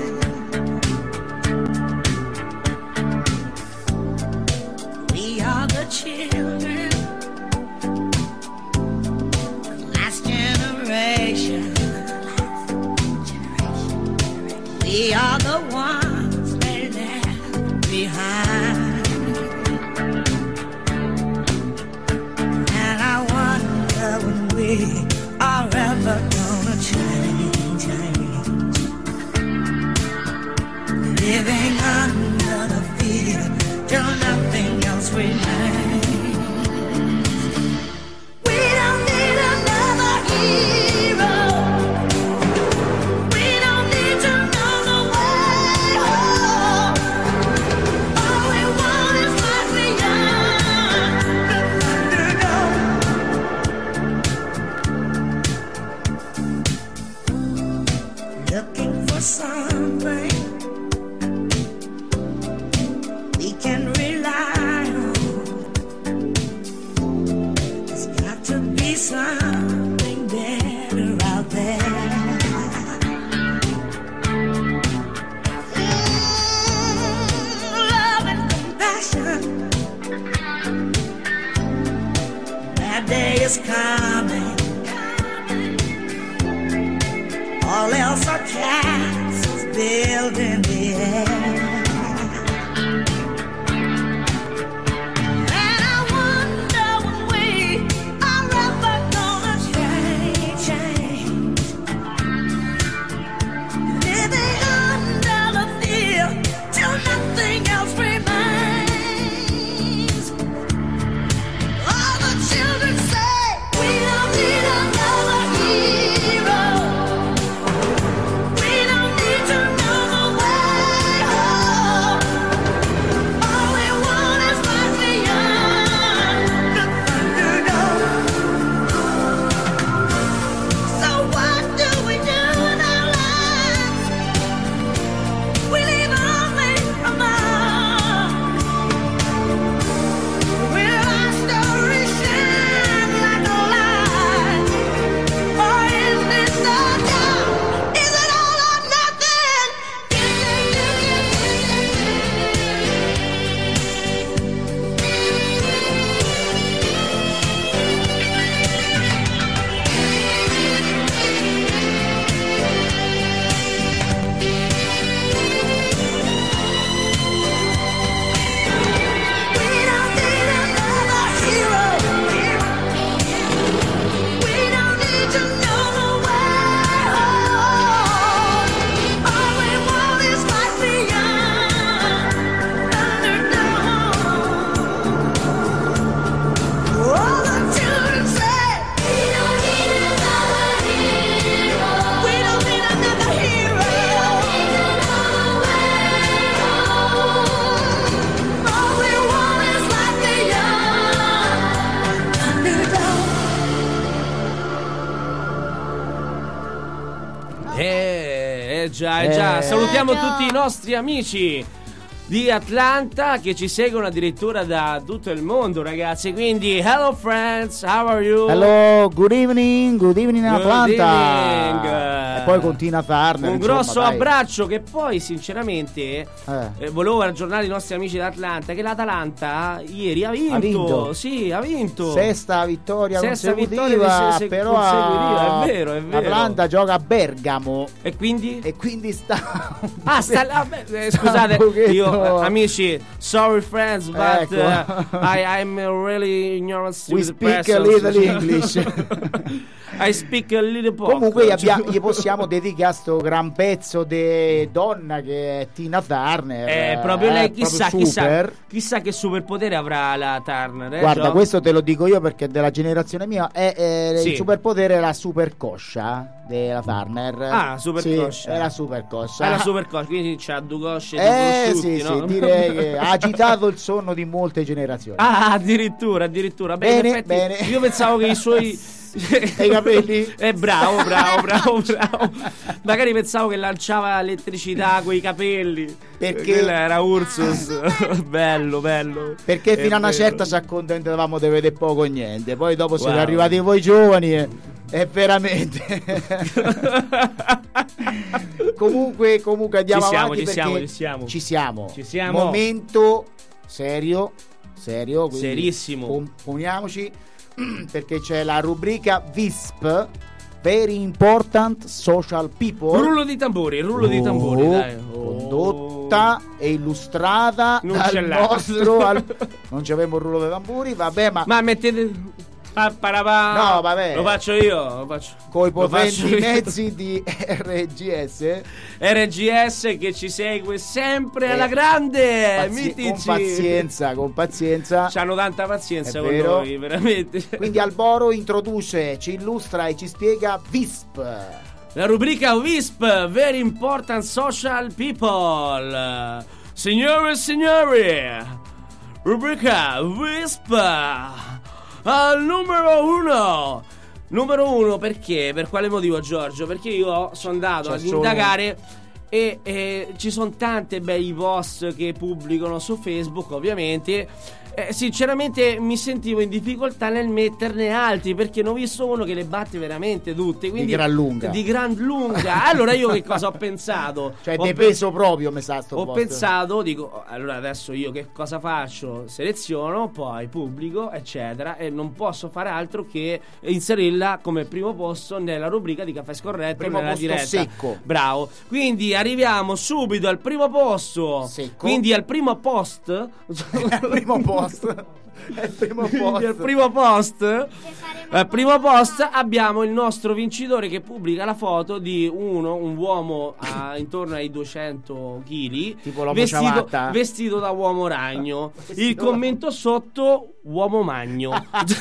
We are the children, last generation. We are the ones they left behind. And I wonder when we are ever gonna change, change. Living under the fear till nothing else remains. We don't need another hero. We don't need to know the way home. All we want is life beyond the underdog. Looking for something we can rely on. There's got to be something better out there. Love and compassion. That day is coming. All else are castles built in the air. And I wonder when we are ever gonna change, change. Living under the fear till nothing else remains. All the children say we don't need another hero. We don't need to know the way già, eh già. Eh. Salutiamo Eh già. tutti i nostri amici di Atlanta che ci seguono addirittura da tutto il mondo, ragazzi. Quindi, hello friends, how are you? Hello, good evening, good evening Good Atlanta. evening. E poi continua Turner. Un insomma, grosso dai. abbraccio che poi sinceramente Eh. eh, volevo aggiornare i nostri amici d'Atlanta che l'Atalanta ieri ha vinto. Ha vinto. Sì, ha vinto. Sesta vittoria Sesta consecutiva, vittoria di se- se- però consecutiva, è vero, è vero. Atlanta gioca a Bergamo E quindi? e quindi sta Ah, sta là, beh, eh, sta scusate, un pochetto- io eh, amici, sorry friends, but Ecco. uh, I I'm really ignorant We stupid speak a person. little English. I speak a little po'. Comunque gli, abbia- gli possiamo dedicare sto gran pezzo di donna che è Tina Turner. Eh, proprio lei, eh, chissà, proprio chissà, super. chissà che superpotere avrà la Turner. Eh, Guarda, Gio? questo te lo dico io perché è della generazione mia. È, è Sì. il superpotere è la super coscia della Turner. Ah, super Sì, coscia. è la super coscia. È la super cosa, quindi c'ha due cosce di Eh prosciutti, sì, no? sì, direi che ha agitato il sonno di molte generazioni. Ah, addirittura, addirittura. Beh, in Bene, effetti, bene. Io pensavo che i suoi. E i capelli? Eh, bravo, bravo, bravo, bravo. Magari pensavo che lanciava elettricità coi capelli. Perché- Quello era Ursus. bello, bello. Perché È fino a una vero. certa ci accontentavamo di vedere poco o niente. Poi dopo siete Wow. arrivati voi giovani e, e veramente. comunque, comunque andiamo Ci siamo, avanti ci perché siamo, ci siamo. Ci siamo. Ci siamo. Momento serio, serio, quindi Serissimo. pon- poniamoci perché c'è la rubrica V I S P, Very Important Social People. Rullo di tamburi, rullo di tamburi, Oh, dai. Condotta e illustrata Non dal ce l'ha. nostro al- non c'avevo il rullo dei tamburi, vabbè, ma, Ma mettete. Pa, parapà. No, vabbè. Lo faccio io. Lo faccio. coi lo faccio potenti io. mezzi di R G S R G S che ci segue sempre Eh, alla grande. pazi- Mitici. con pazienza, con pazienza. C'hanno tanta pazienza È con vero. noi, veramente. Quindi Alboro introduce, ci illustra e ci spiega V I S P. La rubrica W I S P, Very Important Social People. Signore e signori, rubrica W I S P al numero uno. Numero uno perché? Per quale motivo, Giorgio? Perché io sono andato Cioè, ad sono- indagare e, e ci sono tante bei post che pubblicano su Facebook, ovviamente. Eh, sinceramente mi sentivo in difficoltà nel metterne altri perché ne ho visto uno che le batte veramente tutte, quindi Di gran lunga. di gran lunga. Allora io che cosa ho pensato? Cioè ho de pe- peso proprio mi sa sto ho post. pensato, dico, allora adesso io che cosa faccio? Seleziono, poi pubblico, eccetera, e non posso fare altro che inserirla come primo posto nella rubrica di Caffè Scorretto, Primo nella posto diretta. secco. Bravo. Quindi arriviamo subito al primo posto. Secco. Quindi al primo post. Al primo post. È il primo Quindi al post. primo post. faremo Al primo post abbiamo il nostro vincitore che pubblica la foto di uno, un uomo a, intorno ai duecento chili, Tipo l'uomo vestito, ciabatta. vestito da uomo ragno. Il Vestito- commento sotto: uomo magno.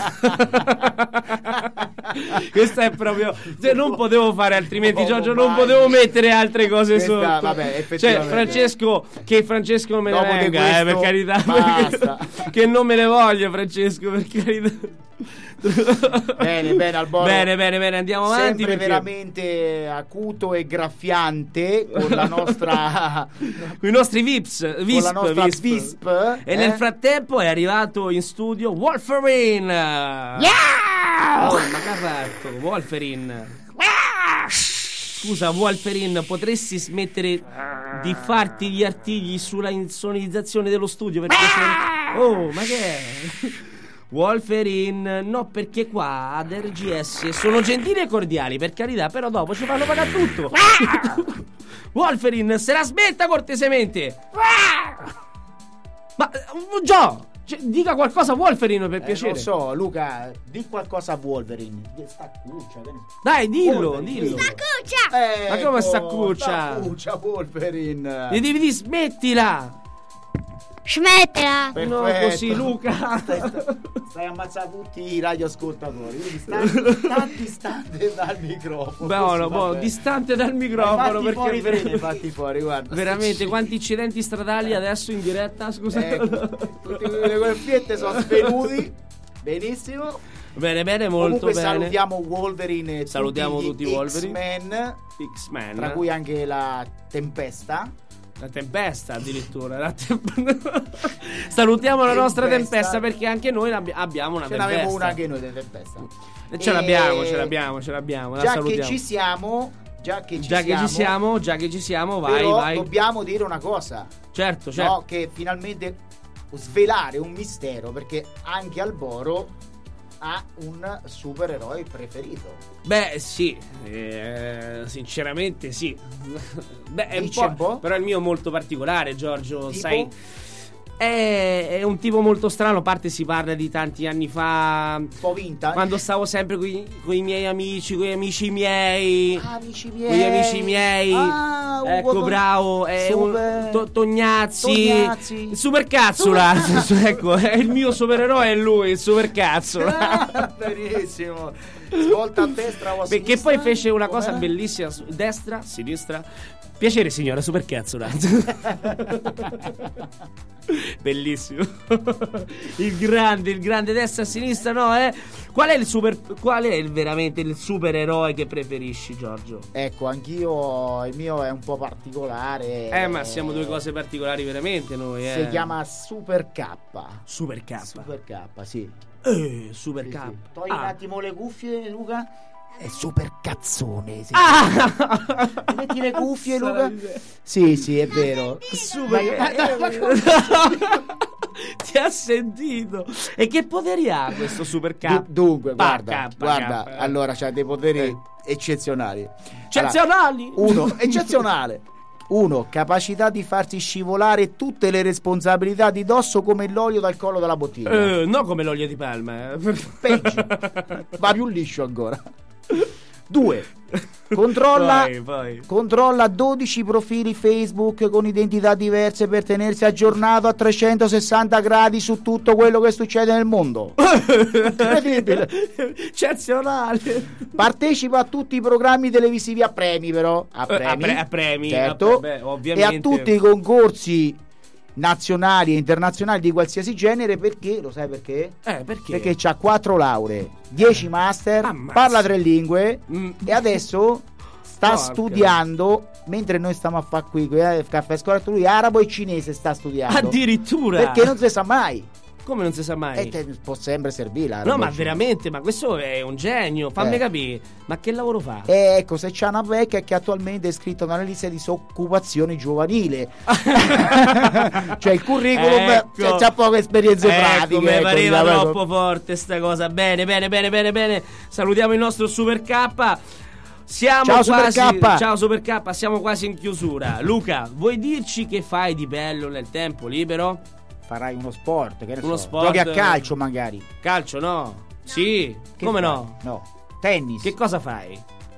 Questo è proprio, cioè, non potevo fare altrimenti, Uomo Giorgio, non magno. potevo mettere altre cose Questa, sotto. vabbè, Cioè, effettivamente. Francesco, che Francesco non me ne Dopo di venga, eh, per questo, carità. basta. Che non me ne voglio, Francesco, per carità. Bene, bene, Alboro. Bene, bene, bene, andiamo avanti. Sempre perché- veramente acuto e graffiante con la nostra con i nostri Vips, Visp, con la nostra Visp. V I S P, E eh? nel frattempo è arrivato in studio Wolverine. Yeah! Oh, ma che ha fatto? Wolverine. Scusa, Wolverine, potresti smettere di farti gli artigli sulla insonorizzazione dello studio, per piacere? Oh, ma che è? Wolverine, no, perché qua ad R G S sono gentili e cordiali, per carità, però dopo ci fanno pagare tutto. Wolverine, se la smetta cortesemente. Ma uh, Gio, cioè, dica qualcosa a Wolverine, per Eh, piacere. non so, Luca, di qualcosa a Wolverine. Sta cuccia, che ne- Dai, dillo, Wolverine, dillo. Cuccia! Ma come sta Ecco, cuccia? sta cuccia Wolverine. E devi dire smettila. Smettila! No, Perfetto. così, Luca. Stai, stai ammazzando tutti i radioascoltatori. Quindi stai, stai distante dal microfono. Beh, Così, no, boh, vabbè. distante dal microfono, Fatti perché fuori, Fede, fatti fuori, guarda. veramente quanti incidenti stradali adesso in diretta, scusa. Ecco, tutte le cuffiette sono svenuti. Benissimo. Bene, bene, molto Comunque bene. salutiamo Wolverine e Salutiamo tutti tutti gli i Wolverine. X-Men, X-Men. tra cui anche la Tempesta. La tempesta addirittura. La tem- Salutiamo la nostra Tempesta. tempesta perché anche noi abbi- abbiamo una Ce tempesta. n'avevo una anche noi di Tempesta. E ce E- l'abbiamo, ce l'abbiamo, ce l'abbiamo. La Già che salutiamo. ci siamo, già che ci Già siamo, che ci siamo, già che ci siamo, vai, però vai. dobbiamo dire una cosa. Certo, certo. No, che finalmente svelare un mistero, perché anche Alboro ha un supereroe preferito. Beh, sì, eh, sinceramente sì. Beh, è un Dici po', un po'? però il mio è molto particolare, Giorgio, Tipo? sai. È, è un tipo molto strano, a parte si parla di tanti anni fa, Un po' vintage. quando stavo sempre con i miei amici, con gli amici miei. Ah, amici Con miei. gli amici miei. Ah, Ugo Ecco, Ton- bravo, è un Super- To- Tognazzi. Tognazzi. Il supercazzula. Ecco, è il mio supereroe, è lui, il supercazzula. Ah, benissimo. Svolta a destra o a Perché sinistra? poi fece una cosa Com'era? bellissima, su- destra, sinistra. Piacere signora, supercazzola. Bellissimo. Il grande, il grande destra, sinistra, no, eh? Qual è il super qual è il, veramente il supereroe che preferisci, Giorgio? Ecco, anch'io il mio è un po' particolare. Eh, ma siamo due cose particolari veramente noi, eh. Si chiama Super K. Super K. Super K, sì. Eh, super Sì, K. sì. Togli Ah. un attimo le cuffie, Luca. È super cazzone. Sì. Ah! Metti le cuffie, Sarà Luca. di te. Sì, sì, è vero. Super Ma- ma- Ti ha sentito? E che poteri ha questo super K? Du- dunque, Pa- guarda, K, guarda, K. allora c'ha dei poteri eccezionali. Eccezionali? Allora, uno, eccezionale. Uno, capacità di farsi scivolare tutte le responsabilità di dosso come l'olio dal collo della bottiglia. Eh, no come l'olio di palma. eh. Peggio. Va più liscio ancora. Due, controlla, Poi, poi. controlla dodici profili Facebook con identità diverse per tenersi aggiornato a trecentosessanta gradi su tutto quello che succede nel mondo. Incredibile. Eccezionale. Partecipa a tutti i programmi televisivi a premi, però a Eh, a premi, pre- a premi, certo, vabbè, beh, e ovviamente. a tutti i concorsi nazionali e internazionali di qualsiasi genere. Perché lo sai perché? Eh, perché? Perché c'ha quattro lauree, dieci master, Ammazza. parla tre lingue Mm. e adesso sta Porca. studiando, mentre noi stiamo a fare qui eh, caffè scorretto, lui arabo e cinese sta studiando. Addirittura. Perché non si sa mai. Come non si sa mai? E te può sempre servire l'arabo No, ma e cinese. veramente, ma questo è un genio. Fammi Eh. capire. Ma che lavoro fa? E ecco, se c'è una vecchia che attualmente è iscritta nella lista di disoccupazione giovanile. Cioè il curriculum Ecco. c'è, c'ha poche esperienze pratiche. Ecco, mi ecco, pareva diciamo. troppo forte sta cosa. Bene, bene, bene, bene, bene. Salutiamo il nostro Super K. Siamo Ciao, Super quasi K. Ciao Super K, siamo quasi in chiusura. Luca, vuoi dirci che fai di bello nel tempo libero? Farai uno sport, che ne Uno so. sport. Giochi a calcio magari. Calcio, no? Sì, Che come fai? no? No. Tennis. Che Che, cosa fai?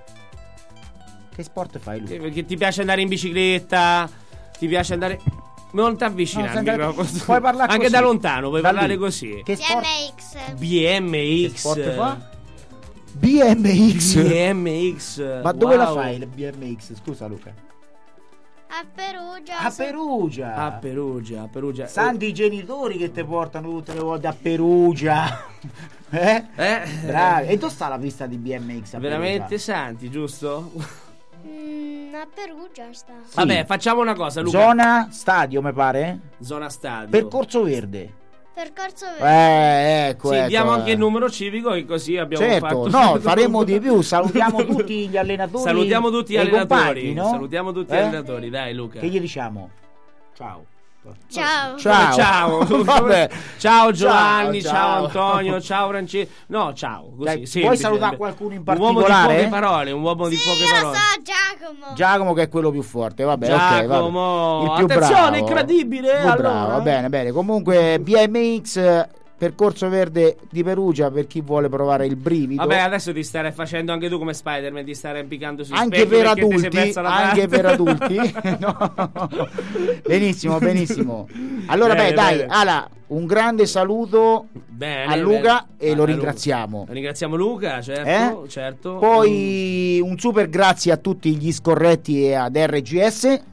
sport fai lui? Che, che ti piace andare in bicicletta? Ti piace andare... Non ti avvicina No, al senti, microfono. puoi parlare Anche così. da lontano, puoi Da parlare lì. così. Che sport? B M X. B M Che X. sport fa? B M X. B M X. Ma dove la Wow. fai il B M X? Scusa Luca. A Perugia. A Perugia. A Perugia, a Perugia. Santi i genitori che ti portano tutte le volte a Perugia. Eh? Eh, Bravi. E dove sta la pista di B M X a veramente Perugia? santi, giusto? Mm, a Perugia sta. Vabbè, facciamo una cosa, Luca. Zona stadio, mi pare? Zona stadio. Percorso verde. Percorso verde. Eh, ecco, Sì, ecco. diamo eh. anche il numero civico e così abbiamo Certo, fatto. no, faremo di più. Salutiamo tutti gli allenatori. Salutiamo tutti gli e i allenatori. compagni, no? Salutiamo tutti gli Eh? allenatori, dai Luca. Che gli diciamo? Ciao. Ciao. Ciao. Ciao. Vabbè. Ciao Giovanni, ciao, Ciao, ciao. Antonio, ciao Francesco. No, ciao. Così, Dai, semplice. vuoi salutare qualcuno in Un uomo di particolare? poche parole, un uomo di poche Io lo parole. so, Giacomo. Giacomo che è quello più forte, vabbè, ok, Giacomo, vabbè. Il più attenzione, bravo. incredibile, Più allora. bravo, bene, bene. Comunque B M X Percorso verde di Perugia per chi vuole provare il brivido. Vabbè, adesso ti starei facendo anche tu come Spider-Man, ti starei impiccando sui Anche specchi per perché ti sei adulti, persa la anche parte. per adulti. No. Benissimo, benissimo. Allora, Bene, beh, dai, bene. Ala, un grande saluto Bene, a Luca bene. e lo A ringraziamo. Luca. Ringraziamo Luca, certo, Eh? certo. Poi un super grazie a tutti gli scorretti e ad R G S.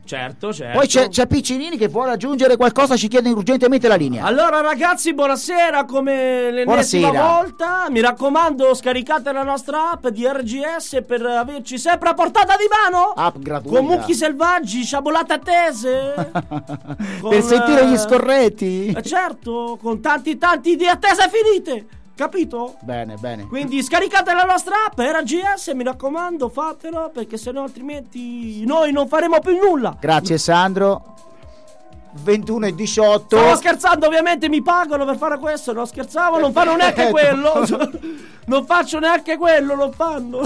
Certo, certo. Poi c'è, c'è Piccinini che vuole aggiungere qualcosa, ci chiede urgentemente la linea. Allora ragazzi, buonasera, come l'ennesima Buonasera. volta, mi raccomando, scaricate la nostra app di R G S per averci sempre a portata di mano. App gratuita. Con mucchi selvaggi, sciabolate attese. Con, Per sentire gli eh, scorretti. eh, certo, con tanti tanti di attese finite. Capito? Bene, bene. Quindi scaricate la nostra app R G S, mi raccomando, fatelo, perché sennò altrimenti noi non faremo più nulla. Grazie Sandro. ventuno e diciotto. Stavo scherzando, ovviamente mi pagano per fare questo. Non scherzavo, non fanno neanche quello. Non faccio neanche quello, lo fanno.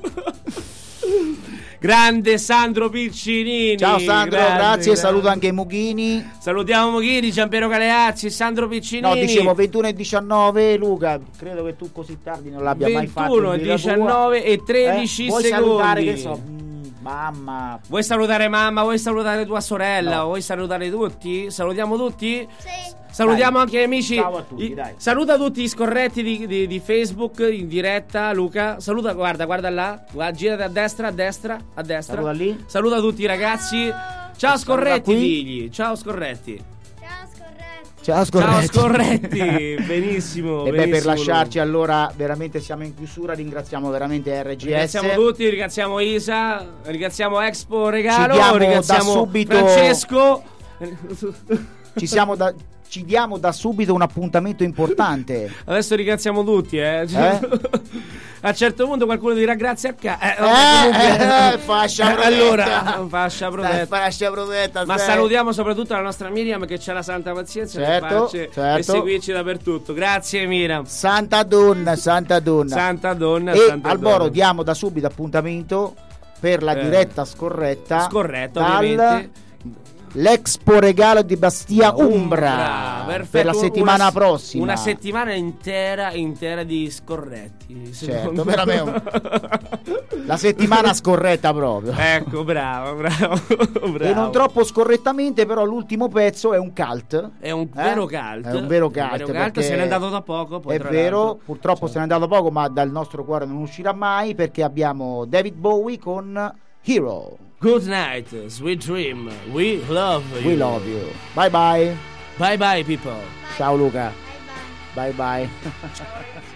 Grande Sandro Piccinini. Ciao Sandro, grande, grazie. grande. Saluto anche Mughini. Salutiamo Mughini, Giampiero Galeazzi, Sandro Piccinini. No, dicevo ventuno e diciannove. Luca, credo che tu così tardi non l'abbia mai fatto. ventuno, diciannove e tredici eh? Vuoi secondi. salutare, che so, mm, mamma. Vuoi salutare mamma? Vuoi salutare tua sorella? No. Vuoi salutare tutti? Salutiamo tutti? Sì. Salutiamo Dai. anche gli amici. Ciao a tutti, I- dai. Saluta tutti i scorretti di, di- di Facebook in diretta, Luca. Saluta, guarda, guarda là. Guarda, girati a destra, a destra, a destra. Saluta lì. Saluta tutti i ragazzi. Ciao scorretti, qui. digli. Ciao scorretti. Ciao scorretto. Ciao Ciao scorretti. scorretti. Benissimo. E beh, per benissimo, lasciarci Luca. allora veramente siamo in chiusura, ringraziamo veramente R G S. Ringraziamo tutti, ringraziamo Isa, ringraziamo Expo Regalo, Ci diamo da ringraziamo subito- Francesco. Ci siamo da ci diamo da subito un appuntamento importante. Adesso ringraziamo tutti, eh. Eh? A un certo punto qualcuno dirà grazie a ca- eh, Eh, comunque- eh, fascia Eh, protetta. allora, fascia Stai, protetta. fascia protetta. Ma stai. salutiamo soprattutto la nostra Miriam che c'ha la santa pazienza Certo, per farci certo. e seguirci dappertutto. Grazie Miriam. Santa donna, santa donna. Santa donna, E santa Alboro donna. diamo da subito appuntamento per la Eh. diretta scorretta. Scorretto, dal ovviamente. l'Expo Regalo di Bastia Umbra, Umbra, perfetto. per la settimana Una- prossima. Una settimana intera intera di scorretti. Certo, secondo per me. me la settimana scorretta proprio. Ecco, bravo, bravo, bravo. E non troppo scorrettamente, però l'ultimo pezzo è un cult. È un Eh? vero cult. È un vero cult. Un vero cult, perché se n'è andato da poco. Poi, è tra vero, l'altro. purtroppo se n'è andato poco, ma dal nostro cuore non uscirà mai perché abbiamo David Bowie con Hero. Good night, sweet dream. We love you. We love you. Bye bye. Bye bye, people. Ciao Luca. Bye bye. Bye bye.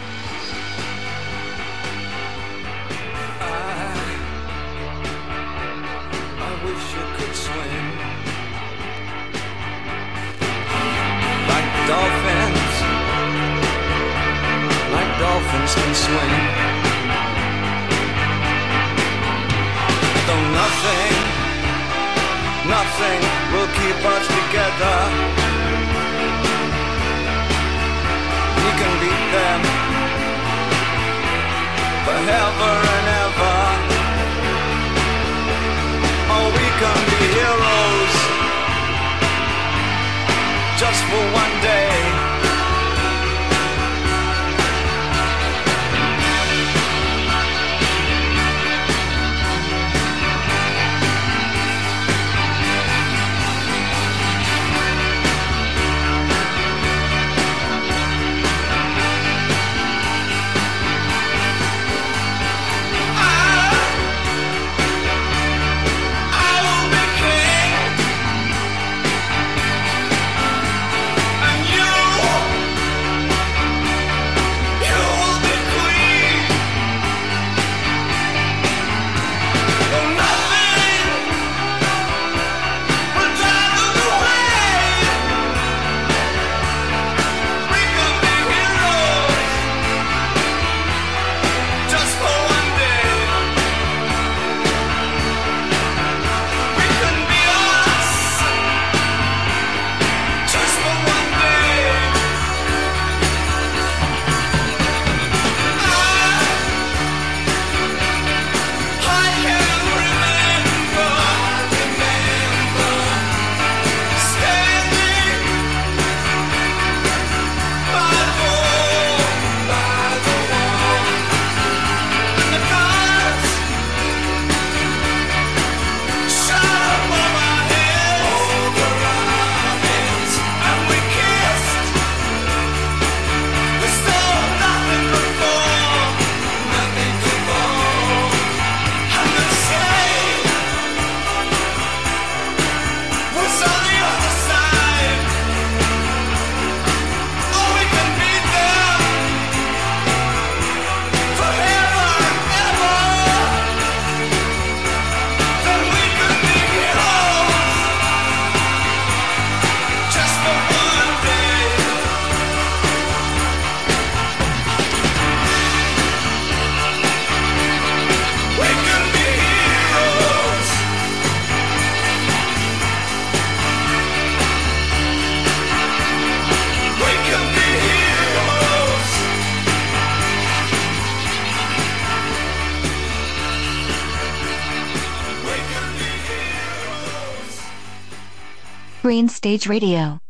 I wish you could swim like dolphins, like dolphins can swim. Though nothing, nothing will keep us together. We can beat them forever and ever. Oh, we can be heroes just for one day. I will be king. Green Stage Radio.